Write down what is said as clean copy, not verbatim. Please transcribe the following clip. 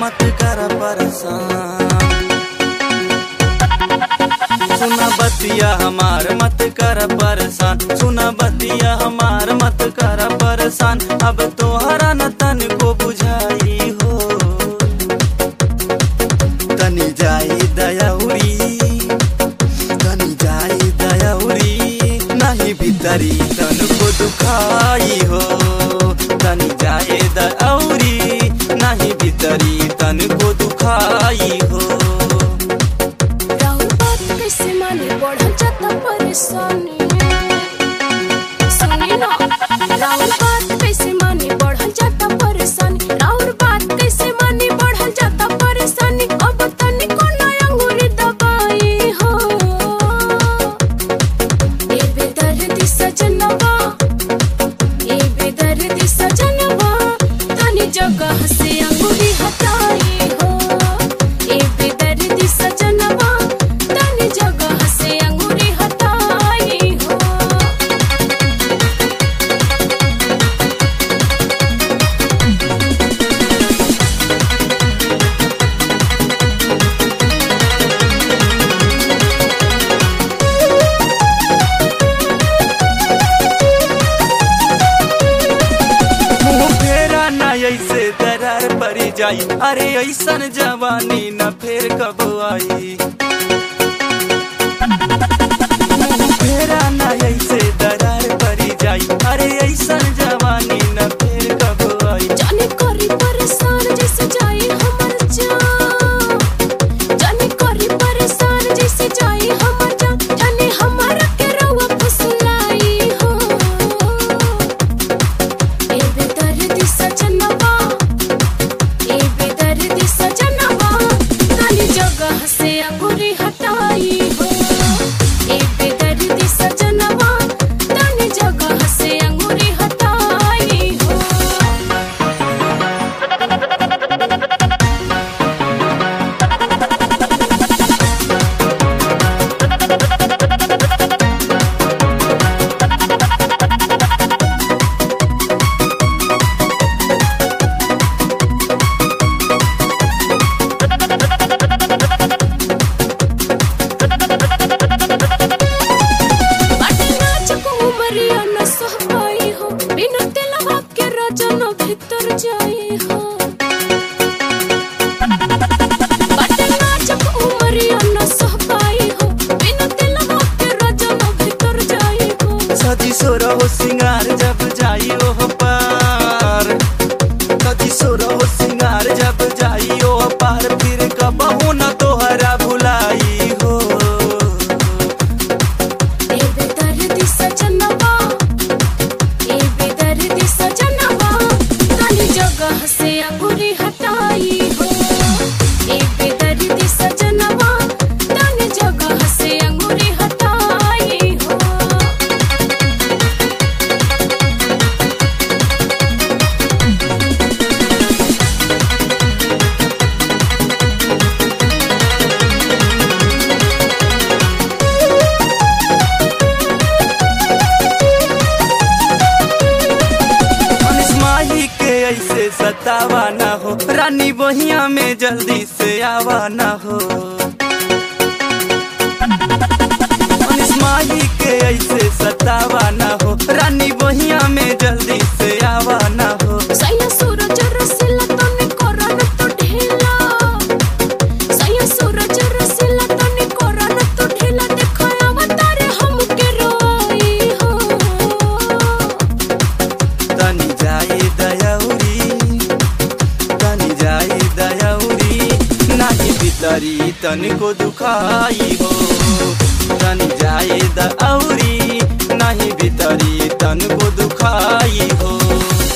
मत कर परेशान। सुना बतिया हमार मत कर परेशान, सुना बतिया हमार मत कर परेशान। अब तोहरा न तन को बुझाई हो, तनी जाई दयाउरी, तनी जाई दयाउरी, नहीं भीतरी तन को दुखाई हो। तनी जाए दयाउरी, नहीं भीतरी तन को दुखाई हो। कैसे माने बढ़ल जाता परेशानी, सुनी ना राउर बात कैसे माने बढ़ल जाता परेशानी, राउर बात कैसे माने बढ़ल जाता परेशानी। अब तनी को ना अंगूरी दबाई हो, ए बेदर्दी सजनवा, ए बेदर्दी सजनवा, तनी जगह से अंगूरी हटाई हो। ए बेदर्दी सजनवा, जगह से अंगूरी हटाई हो। मुँह फेरा ना ऐसे दरार पड़ी जाई, अरे ऐसन जवानी न फेर कब आई। फेरा ना ऐसे दरार पड़ी जाई, अरे ऐसन जवानी न फेर कब आई। जाने करी परेशान जैसे जाई हमर जान, जाने करी परेशान जैसे जाई हमर जान, जाने हमारा के रवा फुसलाई हो। ए बेदर्दी सजनवा, ए बेदर्दी सजनवा, तनी जगह से अंगूरी हटाई हो। ए बेदर्दी सजनवा, तनी जगह से अंगूरी हटाई हो। बाटे नाच को उमरिया न सह पाई हो, बिना तेलवा के रजन भीतर जाई हो। बाटे नाच को उमरिया न सह पाई हो, बिना तेलवा के रजन भीतर जाई हो। सजी सोरा हो सिंगार जब जाई ओह पार, सजी सोरा हो सिंगार जब जाई ओह पार, फिर कबहू न तोहरा भुलाई हो। ए बेदर्दी सजनवा, ए बेदर्दी सजनवा, तनी जगह से अंगूरी हटाई हो। ए बेदर्दी सजनवा, तनी जगह से अंगूरी हटाई हो। मनीष माही के ऐसे सतावा ना हो, रानी बहिया में जल्दी से आवा ना हो। मनीष माही के ऐसे सतावा ना हो, रानी बहिया में जल्दी से आवा ना हो। सैया सूरज रसीला तनी कोरन तो ढीला, सैया सूरज रसीला तनी कोरन तो ढीला, देखया अवतार हमके रोई हो। तनी जाए दयाउरी, तनी जाए दयाउरी, नहीं भीतरी तन को दुखाई हो। तनी जाए दयाउरी, नहीं भीतरी तन को दुखाई हो।